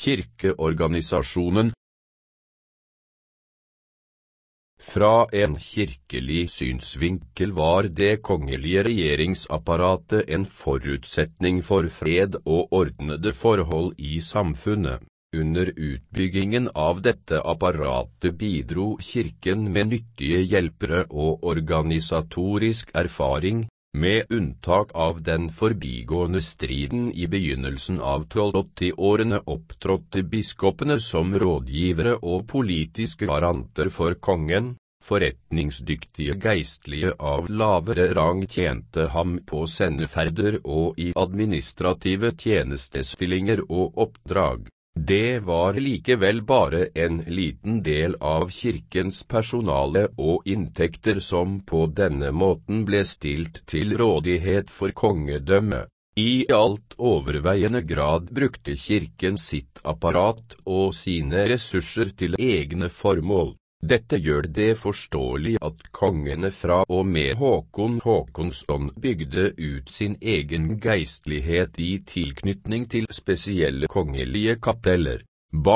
Kirkeorganisasjonen. Fra en kirkelig synsvinkel var det kongelige regjeringsapparatet en forutsetning for fred og ordnede forhold i samfunnet. Under utbyggingen av dette apparatet bidro kirken med nyttige hjelpere og organisatorisk erfaring, med unntak av den forbigående striden i begynnelsen av 1280-årene opptrådte biskopene som rådgivere og politiske garanter for kongen. Forretningsdyktige geistlige av lavere rang tjente ham på sendeferder og i administrative tjenestestillinger og oppdrag. Det var likevel bare en liten del av kirkens personale og inntekter som på denne måten ble stilt til rådighet for kongedømmet. I alt overveiende grad brukte kirken sitt apparat og sine ressurser til egne formål. Dette gjør det forståelig at kongene fra og med Håkon Håkonsson bygde ut sin egen geistlighet i tilknytning til spesielle kongelige kapeller.